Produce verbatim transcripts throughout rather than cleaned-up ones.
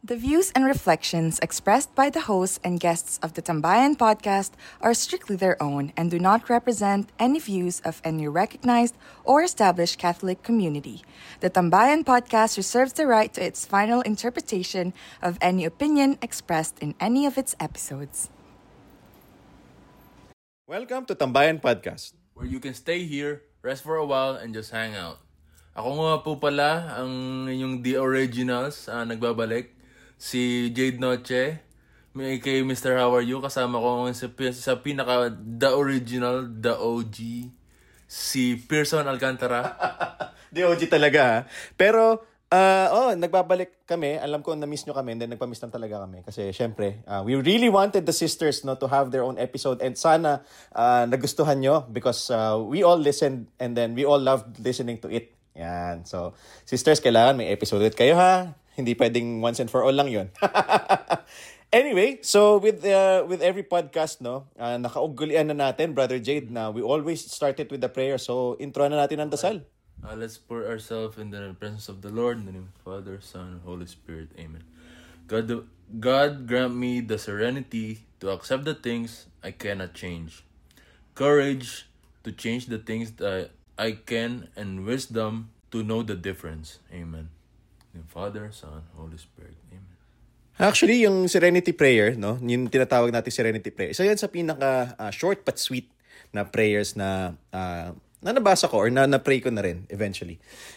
The views and reflections expressed by the hosts and guests of the Tambayan podcast are strictly their own and do not represent any views of any recognized or established Catholic community. The Tambayan podcast reserves the right to its final interpretation of any opinion expressed in any of its episodes. Welcome to Tambayan Podcast, where you can stay here, rest for a while, and just hang out. Ako nga po pala ang inyong The Originals, uh, nagbabalik. Si Jade Noche, may kay Mister How Are You, kasama ko sa, sa pinaka The Original, The O G, si Pearson Alcantara. The O G talaga ha. Pero, uh, oh, nagbabalik kami. Alam ko na-miss nyo kami, and then nagpa-miss lang talaga kami. Kasi syempre, uh, we really wanted the sisters no, to have their own episode. And sana uh, nagustuhan nyo because uh, we all listened and then we all loved listening to it. Yan. So, sisters, kailangan may episode ulit kayo ha. Hindi pwedeng once and for all lang yun. Anyway, so with uh, with every podcast, no, uh, nakaugulian na natin, Brother Jade, na we always started with the prayer. So, intro na natin ang dasal. Uh, let's pour ourselves in the presence of the Lord, in the name of the Father, Son, and Holy Spirit. Amen. God, God grant me the serenity to accept the things I cannot change, courage to change the things that I can, and wisdom to know the difference. Amen. In Father, Son, Holy Spirit. Amen. Actually, yung Serenity Prayer, no, yung tinatawag natin Serenity Prayer, isa yan sa pinaka uh, short but sweet na prayers na uh, na nabasa ko or na na-pray ko na rin eventually.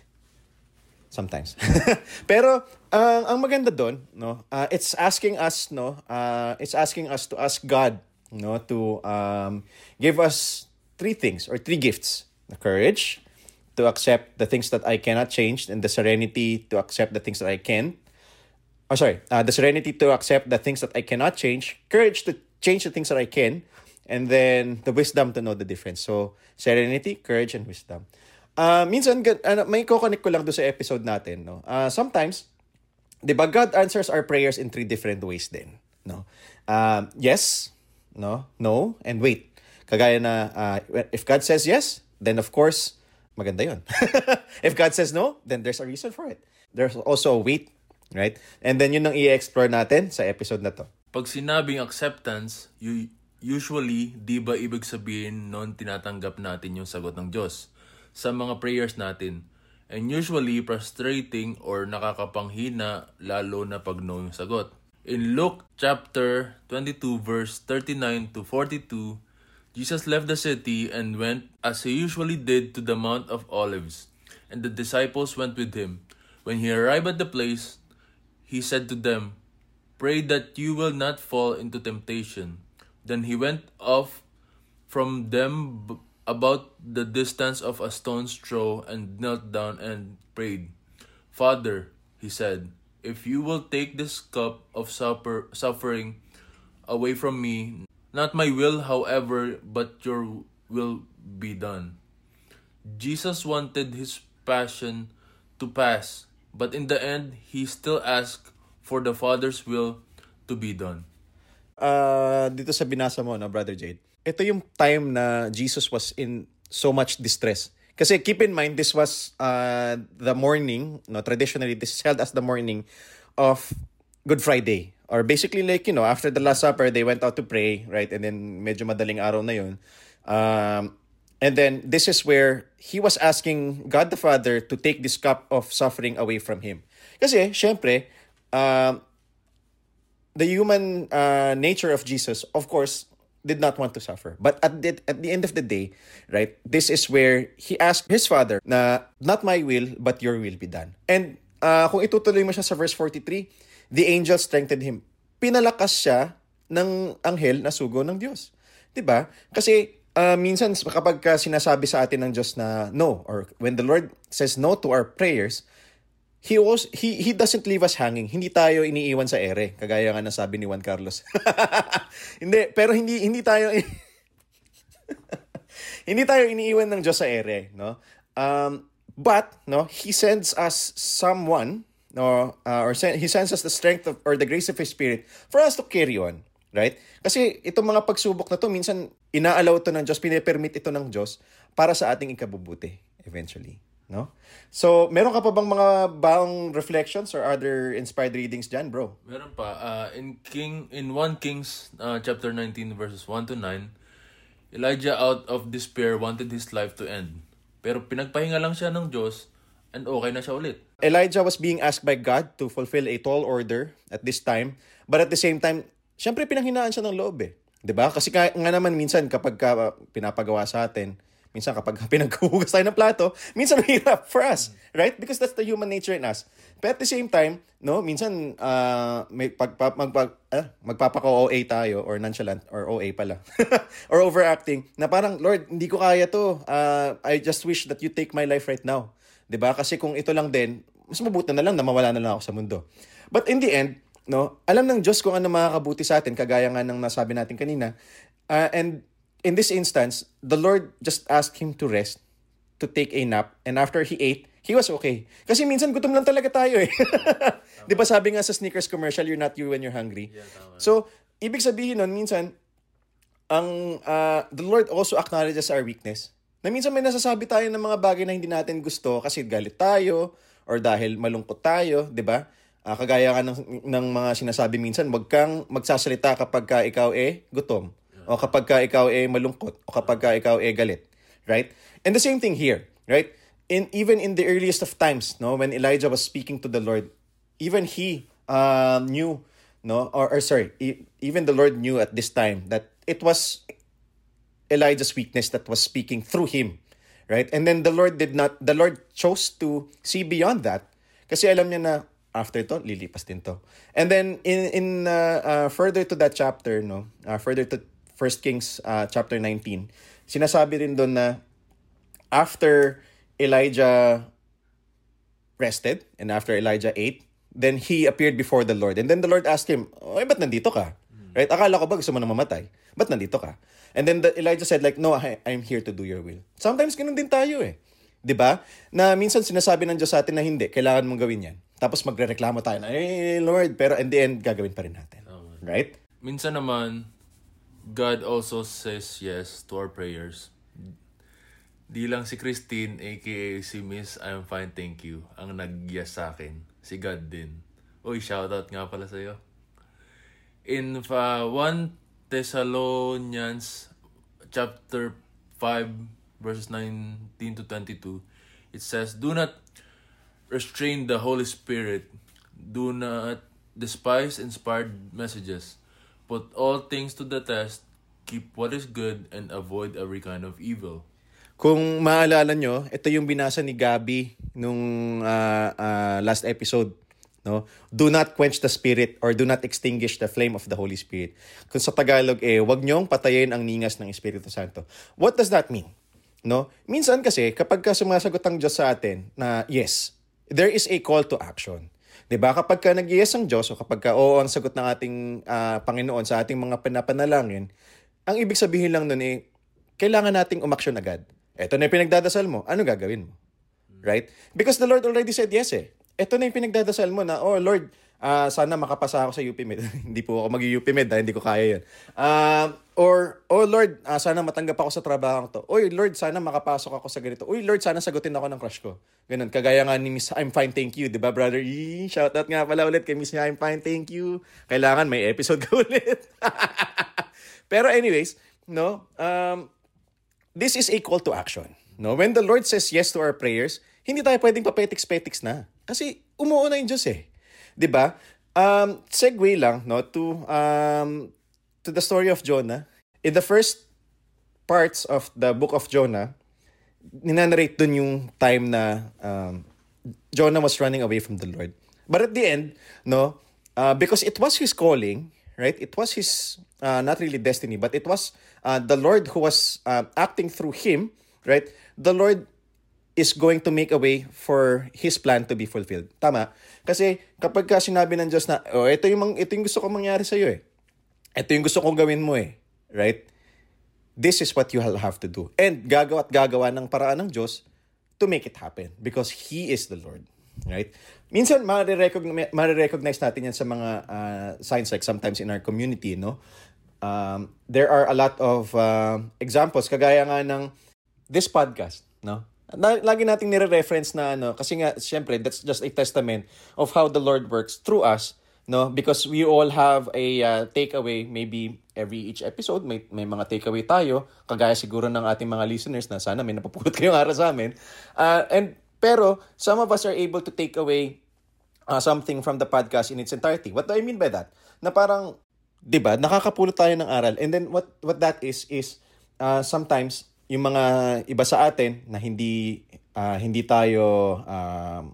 Sometimes. Pero uh, ang maganda doon, no, uh, it's asking us, no, uh, it's asking us to ask God, no, to um, give us three things or three gifts: the courage to accept the things that I cannot change, and the serenity to accept the things that I can. Oh, sorry. Uh, the serenity to accept the things that I cannot change, courage to change the things that I can, and then the wisdom to know the difference. So, serenity, courage, and wisdom. Uh, minsan, uh, may kukonek ko lang doon sa episode natin. No? Uh, sometimes, di ba, God answers our prayers in three different ways din. No? Uh, yes, no, no, and wait. Kagaya na, uh, if God says yes, then of course, maganda yun. If God says no, then there's a reason for it. There's also a wait, right? And then yun ang i-explore natin sa episode na to. Pag sinabing acceptance, you, usually, di ba ibig sabihin noon tinatanggap natin yung sagot ng Diyos sa mga prayers natin? And usually, frustrating or nakakapanghina lalo na pag no yung sagot. In Luke chapter twenty-two verse thirty-nine to forty-two, Jesus left the city and went, as he usually did, to the Mount of Olives, and the disciples went with him. When he arrived at the place, he said to them, "Pray that you will not fall into temptation." Then he went off from them b- about the distance of a stone's throw and knelt down and prayed. "Father," he said, "if you will take this cup of supper, suffering away from me, not my will, however, but your will be done." Jesus wanted his passion to pass, but in the end, he still asked for the Father's will to be done. Uh, dito sa binasa mo, no, Brother Jade, ito yung time na Jesus was in so much distress. Kasi keep in mind, this was uh, the morning, no, traditionally, this is held as the morning of Good Friday. Or basically like, you know, after the Last Supper, they went out to pray, right? And then medyo madaling araw na yun. Um, and then this is where he was asking God the Father to take this cup of suffering away from him. Kasi, syempre, uh, the human uh, nature of Jesus, of course, did not want to suffer. But at the, at the end of the day, right, this is where he asked his Father na, "Not my will, but your will be done." And uh, kung itutuloy mo siya sa verse forty-three, the angel strengthened him. Pinalakas siya ng anghel na sugo ng Diyos. Diba? Kasi uh, minsan kapag ka sinasabi sa atin ng Diyos na no, or when the Lord says no to our prayers, He was, he he doesn't leave us hanging. Hindi tayo iniiwan sa ere, kagaya nga nasabi ni Juan Carlos. Hindi, pero hindi hindi tayo hindi tayo iniiwan ng Diyos sa ere, no? Um, but no, He sends us someone, no, uh, or send, He sends us the strength of, or the grace of His Spirit for us to carry on, right? Kasi itong mga pagsubok na to, minsan inaalaw to ng Diyos, pinipermit ito ng Diyos para sa ating ikabubuti eventually. no? So, meron ka pa bang mga baong reflections or other inspired readings dyan, bro? Meron pa. Uh, in King in First Kings uh, chapter nineteen verses one to nine, Elijah out of despair wanted his life to end. Pero pinagpahinga lang siya ng Diyos and okay na siya ulit. Elijah was being asked by God to fulfill a tall order at this time, but at the same time, syempre pinanghinaan siya ng loob eh. 'Di ba? Kasi nga, nga naman minsan kapag ka, pinapagawa sa atin, minsan kapag pinaghuhugas tayo ng plato, minsan mahirap for us, right? Because that's the human nature in us. But at the same time, no, minsan uh, may pag, pag, magpag, ah, magpapaka-O A tayo or nonchalant or O A pala. Or overacting na parang, Lord, hindi ko kaya to. Uh, I just wish that you take my life right now. 'Di ba? Kasi kung ito lang din, mas mabuti na lang na mawala na lang ako sa mundo. But in the end, no, alam ng Diyos kung ano makakabuti sa atin, kagaya nga ng nasabi natin kanina. Uh, and in this instance, the Lord just asked him to rest, to take a nap, and after he ate, he was okay. Kasi minsan gutom lang talaga tayo eh. Di ba sabi nga sa Snickers commercial, you're not you when you're hungry. Yeah, so, ibig sabihin nun, minsan, ang uh, the Lord also acknowledges our weakness. Na minsan may nasasabi tayo ng mga bagay na hindi natin gusto kasi galit tayo or dahil malungkot tayo, di ba? Uh, kagaya ka ng, ng mga sinasabi minsan, wag kang magsasalita kapag ka ikaw eh gutom. O kapag ka ikaw eh malungkot, o kapag ka ikaw eh galit, right? And the same thing here, right? In even in the earliest of times, no, when Elijah was speaking to the Lord, even he uh, knew, no, or, or sorry, e- even the Lord knew at this time that it was Elijah's weakness that was speaking through him, right? And then the Lord did not, the Lord chose to see beyond that, kasi alam niya na after to, lilipas din to. And then in in uh, uh, further to that chapter, no, uh, further to First Kings uh, chapter nineteen, sinasabi rin doon na after Elijah rested and after Elijah ate, then he appeared before the Lord. And then the Lord asked him, "Oy, ba't nandito ka?" Right? Akala ko ba gusto mo na mamatay? Ba't nandito ka? And then the, Elijah said like, "No, I, I'm here to do your will." Sometimes ganun din tayo eh. 'Di ba? Na minsan sinasabi ng Diyos sa atin na hindi, kailangan mong gawin 'yan. Tapos magrereklamo tayo na, "Eh, Lord," pero in the end gagawin pa rin natin. Right? Minsan naman, God also says yes to our prayers. Di lang si Christine, aka si Miss I'm Fine Thank You, ang nag-yes sa akin. Si God din. Uy, shoutout nga pala sa'yo. In uh, First Thessalonians chapter five verses nineteen to twenty-two, it says, "Do not restrain the Holy Spirit. Do not despise inspired messages. Put all things to the test, keep what is good, and avoid every kind of evil." Kung maalala nyo, ito yung binasa ni Gabi nung uh, uh, last episode. No? Do not quench the Spirit or do not extinguish the flame of the Holy Spirit. Kung sa Tagalog, eh, wag nyong patayin ang ningas ng Espiritu Santo. What does that mean? No? Minsan kasi, kapag ka sumasagot ang Diyos sa atin na yes, there is a call to action. Diba? Kapag ka nag-yes ang Diyos o kapag ka oo ang sagot ng ating uh, Panginoon sa ating mga panapanalangin, ang ibig sabihin lang nun eh, kailangan nating umaksyon agad. Ito na yung pinagdadasal mo, ano gagawin mo? Right? Because the Lord already said yes eh. Ito na yung pinagdadasal mo na, oh Lord, uh, sana makapasa ako sa U P M E D. Hindi po ako mag-U P M E D, hindi ko kaya yun. Uh, or, oh Lord, uh, sana matanggap ako sa trabaho to. Oy Lord, sana makapasok ako sa ganito. Uy Lord, sana sagutin ako ng crush ko. Ganun, kagaya nga ni Miss I'm Fine Thank You, di ba brother? Eee, shoutout nga pala ulit kay Miss I'm Fine Thank You. Kailangan may episode ka ulit. Pero anyways, no, um, this is a call to action. No, when the Lord says yes to our prayers, hindi tayo pwedeng papetiks-petiks na. Kasi umuuna yung Diyos eh. 'Di ba? Um, segue lang no to um to the story of Jonah. In the first parts of the book of Jonah, ninanarrate dun yung time na um, Jonah was running away from the Lord. But at the end, no, uh, because it was his calling, right? It was his uh, not really destiny, but it was uh, the Lord who was uh, acting through him, right? The Lord is going to make a way for His plan to be fulfilled. Tama? Kasi kapag ka sinabi ng Diyos na, oh, ito yung, ito yung gusto kong mangyari sa'yo eh. Ito yung gusto kong gawin mo eh. Right? This is what you have to do. And gagawa at gagawa ng paraan ng Diyos to make it happen. Because He is the Lord. Right? Minsan, marirecognize, marirecognize natin yan sa mga uh, signs like sometimes in our community, no? Um, there are a lot of uh, examples. Kagaya nga ng this podcast, no? Na, lagi nating nire-reference na ano, kasi nga, syempre, that's just a testament of how the Lord works through us, no? Because we all have a uh, takeaway, maybe every each episode, may, may mga takeaway tayo, kagaya siguro ng ating mga listeners na sana may napapulot kayong aral sa amin. Uh, and, pero, some of us are able to take away uh, something from the podcast in its entirety. What do I mean by that? Na parang, di ba, nakakapulot tayo ng aral. And then, what, what that is, is uh, sometimes, yung mga iba sa atin na hindi uh, hindi tayo um,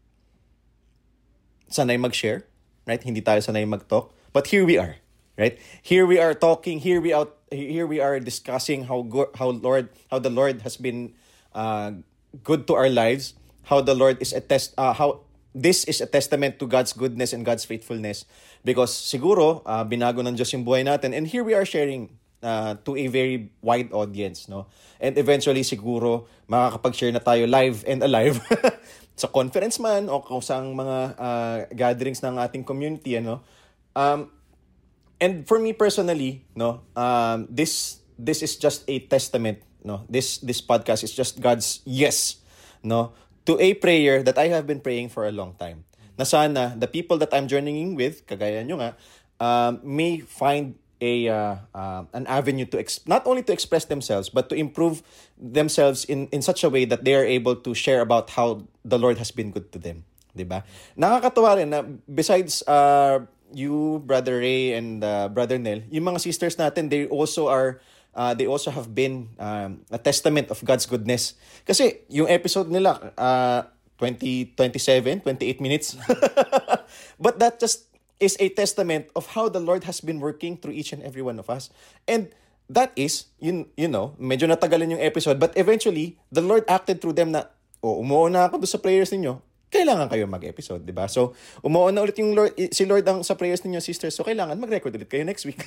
sanay mag-share, right? Hindi tayo sanay mag-talk, but here we are, right? Here we are talking, here we out here we are discussing how go- how Lord how the Lord has been uh, good to our lives, how the Lord is a test uh, how this is a testament to God's goodness and God's faithfulness, because siguro uh, binago ng Diyos yung buhay natin, and here we are sharing Uh, to a very wide audience, no? And eventually, siguro, makakapag-share na tayo live and alive sa conference man o kung saang mga uh, gatherings ng ating community, ano? Um, and for me personally, no, um, this this is just a testament, no? This this podcast is just God's yes, no, to a prayer that I have been praying for a long time. Na sana the people that I'm journeying with, kagaya nyo nga, um, may find a uh, uh, an avenue to ex- not only to express themselves but to improve themselves in in such a way that they are able to share about how the Lord has been good to them, 'di ba? Nakakatuwa rin na besides uh, you, Brother Ray, and uh, Brother Nel, yung mga sisters natin, they also are uh, they also have been um, a testament of God's goodness. Kasi yung episode nila uh, twenty, twenty-seven, twenty-eight minutes. But that just is a testament of how the Lord has been working through each and every one of us. And that is, you, you know, medyo natagalan yung episode, but eventually, the Lord acted through them na, oh, umuo na ako doon sa prayers ninyo, kailangan kayo mag-episode, di ba? So, umuo na ulit yung Lord, si Lord ang sa prayers ninyo, sisters, so kailangan mag-record ulit kayo next week.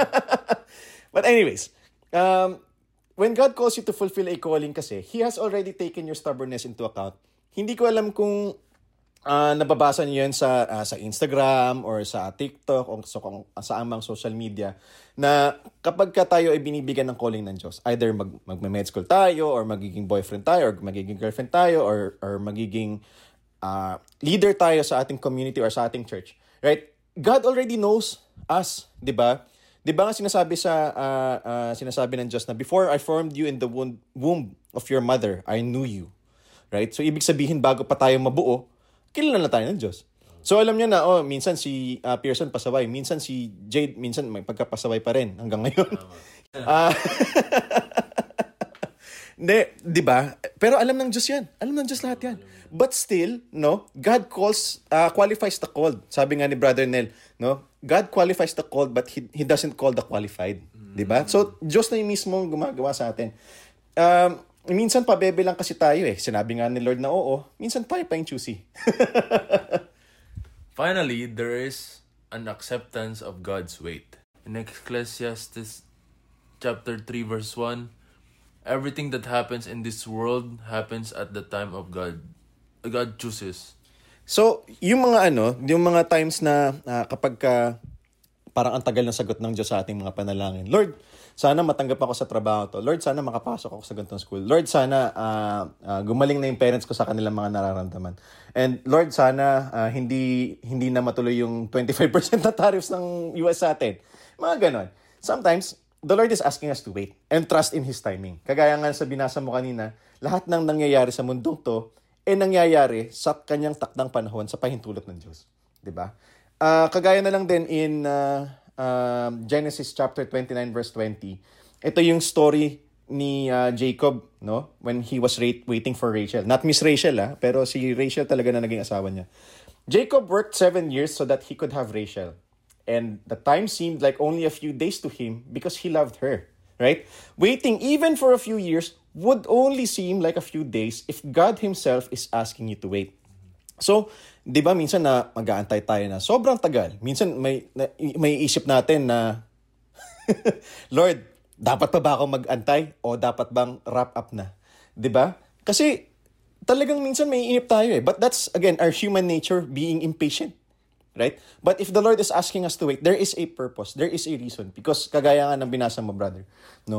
But anyways, um, when God calls you to fulfill a calling kasi, He has already taken your stubbornness into account. Hindi ko alam kung Uh, nababasa niyo yan sa uh, sa Instagram or sa TikTok o sa, kung, sa amang social media na kapag ka tayo ay binibigyan ng calling ng Diyos, either mag, mag-med school tayo or magiging boyfriend tayo or magiging girlfriend tayo or, or magiging uh, leader tayo sa ating community or sa ating church, right? God already knows us, di ba? Di ba nga sinasabi sa uh, uh, sinasabi ng Diyos na before I formed you in the womb, womb of your mother, I knew you, right? So ibig sabihin bago pa tayo mabuo, kilala na tayo ng Diyos. So alam niya na, oh, minsan si uh, Pearson pasaway, minsan si Jade, minsan may pagkapasaway pa rin hanggang ngayon. Ah, uh, di ba? Pero alam ng Diyos yan. Alam ng Diyos lahat yan. But still, no, God calls, uh, qualifies the called. Sabi nga ni Brother Nel, no, God qualifies the called but He, he doesn't call the qualified. Mm-hmm. Di ba? So, Diyos na yung mismo gumagawa sa atin. Um, Minsan pabebe lang kasi tayo eh. Sinabi nga ni Lord na oo. Minsan tayo pa yung choosy. Finally, there is an acceptance of God's weight. In Ecclesiastes chapter three verse one, everything that happens in this world happens at the time of God. God chooses. So, yung mga ano, yung mga times na uh, kapag ka parang ang tagal ng sagot ng Diyos sa ating mga panalangin. Lord, sana matanggap ako sa trabaho to. Lord, sana makapasok ako sa ganitong school. Lord, sana uh, uh, gumaling na yung parents ko sa kanilang mga nararamdaman. And Lord, sana uh, hindi hindi na matuloy yung twenty-five percent na tariffs ng U S sa atin. Mga ganon. Sometimes, the Lord is asking us to wait and trust in His timing. Kagaya nga sa binasa mo kanina, lahat ng nangyayari sa mundong to, eh nangyayari sa kanyang takdang panahon sa pahintulot ng Diyos. Diba? Uh, kagaya na lang din in uh, uh, Genesis chapter twenty-nine verse twenty. Ito yung story ni uh, Jacob, no? When he was ra- waiting for Rachel. Not Miss Rachel, ah, pero si Rachel talaga na naging asawa niya. Jacob worked seven years so that he could have Rachel. And the time seemed like only a few days to him because he loved her, right? Waiting even for a few years would only seem like a few days if God Himself is asking you to wait. So, di ba minsan na mag-aantay tayo na sobrang tagal. Minsan may, na, may isip natin na, Lord, dapat pa ba ako mag-antay o dapat bang wrap up na? Di ba? Kasi talagang minsan may inip tayo eh. But that's, again, our human nature being impatient. Right? But if the Lord is asking us to wait, there is a purpose. There is a reason. Because kagaya nga ng binasa mo, brother. No?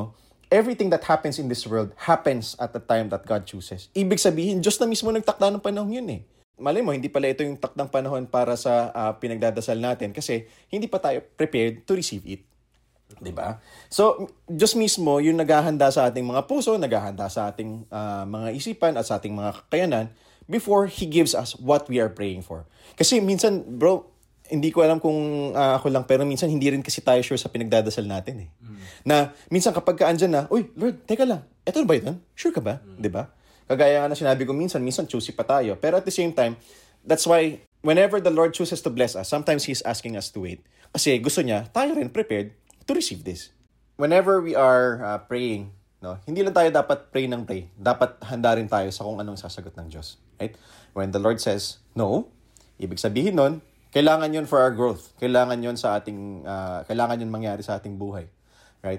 everything that happens in this world happens at the time that God chooses. Ibig sabihin, Diyos na mismo nagtakda ng panahon yun eh. Malay mo, hindi pala ito yung takdang panahon para sa uh, pinagdadasal natin kasi hindi pa tayo prepared to receive it. Diba? So, Diyos mismo yung naghahanda sa ating mga puso, naghahanda sa ating uh, mga isipan at sa ating mga kakayanan before He gives us what we are praying for. Kasi minsan, bro, hindi ko alam kung uh, ako lang, pero minsan hindi rin kasi tayo sure sa pinagdadasal natin eh. Mm. Na minsan kapag ka andyan na, uy, Lord, teka lang, eto na ba ito? Sure ka ba? Mm. Diba? Kagaya nga na sinabi ko minsan, minsan choosy pa tayo. Pero at the same time, that's why whenever the Lord chooses to bless us, sometimes He's asking us to wait. Kasi gusto niya, tayo rin prepared to receive this. Whenever we are uh, praying, no, hindi lang tayo dapat pray ng pray. Dapat handa rin tayo sa kung anong sasagot ng Diyos. Right? When the Lord says, no, ibig sabihin nun, kailangan yun for our growth. Kailangan yun sa ating, uh, kailangan yun mangyari sa ating buhay. Right?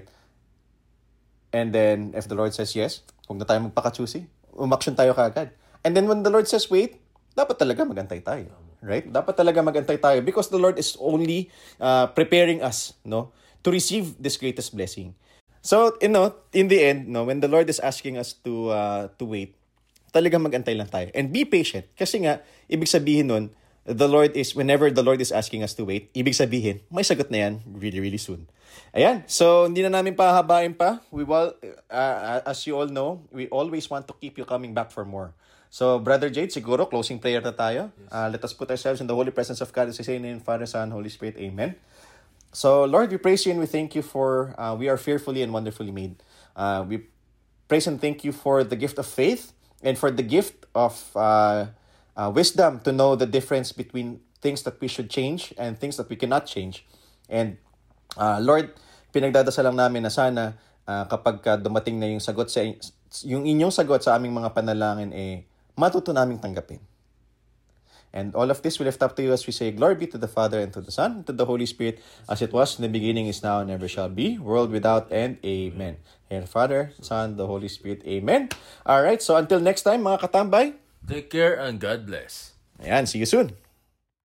And then, if the Lord says yes, kung na tayo magpaka-choosy, umaksyon tayo kaagad. And then when the Lord says wait, dapat talaga magantay tayo. Right? Dapat talaga magantay tayo because the Lord is only uh, preparing us, no, to receive this greatest blessing. So, you know, in the end, no, when the Lord is asking us to uh, to wait, talaga magantay lang tayo. And be patient. Kasi nga, ibig sabihin nun, the Lord is, whenever the Lord is asking us to wait, ibig sabihin, may sagot na yan really, really soon. Ayan. So, hindi na namin pahabain pa. We will, uh, as you all know, we always want to keep you coming back for more. So, Brother Jade, siguro, closing prayer na tayo. Yes. Uh, let us put ourselves in the holy presence of God as we say in the name of Father, Son, Holy Spirit. Amen. So, Lord, we praise you and we thank you for, uh, we are fearfully and wonderfully made. Uh, we praise and thank you for the gift of faith and for the gift of uh, uh, wisdom to know the difference between things that we should change and things that we cannot change. And Uh, Lord, pinagdadasal lang namin na sana uh, kapag uh, dumating na yung sagot sa yung inyong sagot sa aming mga panalangin eh matuto naming tanggapin. And all of this we lift up to you as we say glory be to the Father and to the Son and to the Holy Spirit as it was in the beginning is now and ever shall be, world without end. Amen. And Father, Son, the Holy Spirit. Amen. All right, so until next time mga katambay, take care and God bless. Ayan, see you soon.